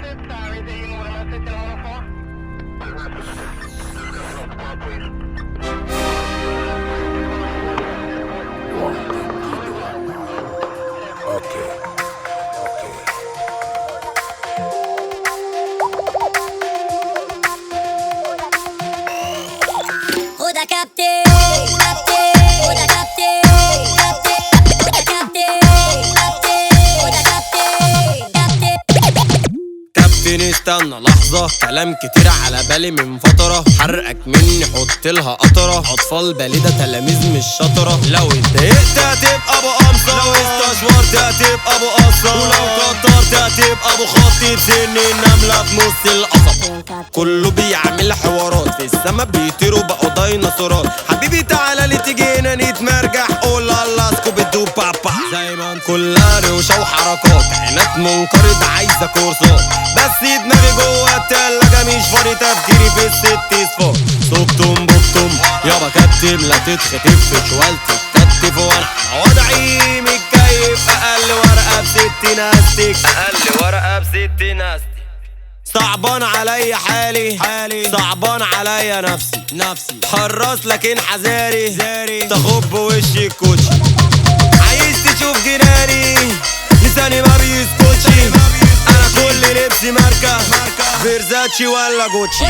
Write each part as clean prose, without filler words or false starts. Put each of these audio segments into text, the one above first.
استنى لحظة، كلام كتير على بالي من فترة. حرقك مني حط لها قطرة، أطفال باليدة تلاميذ مش شطرة. لو اتضايقت هتبقى أبو قمصة، لو استشورت هتبقى أبو قصة، ولو كترت هتبقى أبو خطي بسن النملة في نص القصب. كله بيعمل حوارات، في السما بيطيروا بقوا ديناصورات. حبيبي تعالى لي تيجينا نتمرجح، قول الله سكوبي دو بابا. زي ما كلها روشة وحركات، عينات منقرض عايزة كورسات، بس دماغي جوه التلاجة مش فاضي تفكيري في الست صفار. صبتم بكتم يابا كتب، لا تتخطف في شوال تتكتف، وانا وضعي متكيف. اقل ورقة بست ناستك، اقل ورقة بست ناستك. صعبان عليا حالي، صعبان عليا نفسي. حراس لكن حذاري، تخب وشي الكوتشي. عايز تشوف جناني، لساني ما بيسكتش. انا كل لبسي ماركة، فيرزاتشي ولا جوتشي.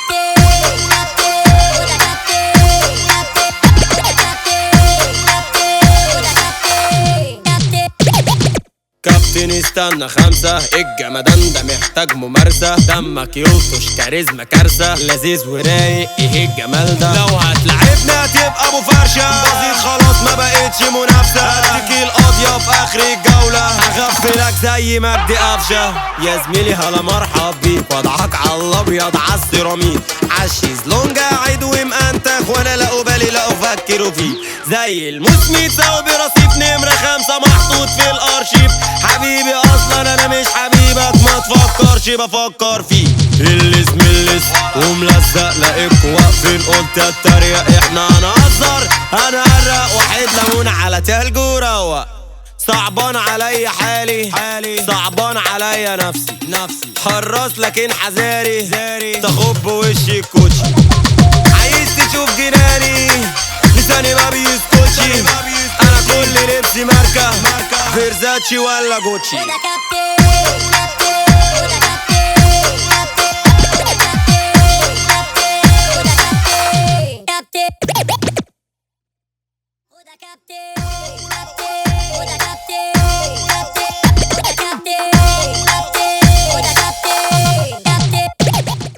كابتن استنى خمسة، الجمدان ده محتاج ممارسة. دمك يلطش كاريزما كارثة، لذيذ ورايق ايه الجمال ده. لو هتلعبنا هتبقى ابو فرشة، بسيط خلاص ما بقتش منافسة. هديك القاضية في اخر الجولة، هغفلك زي مجدي قفشة. يا زميلي هلا مرحب بيك، وضعك على الابيض عالسيراميك. عالشيزلونج قاعد ومأنتخ، وانا لا أبالي لا افكر فيه. زي المسميت ساوي برصيف نمرة 5 محطوط في الارشيف. حبيبي اصلا انا مش حبيبك، ما تفكرش بفكر فيه. ملس وملزق لاقيكوا واقفين، قلت اتريق احنا هنهزر هنهرق. واحد ليمون على تلج وروق. صعبان عليا حالي، صعبان عليا نفسي. حراس لكن حذاري، تخب وشي الكوتشي. عايز تشوف جناني، لساني ما بيسكتش. انا كل لبسي ماركة، فيرزاتشي ولا جوتشي.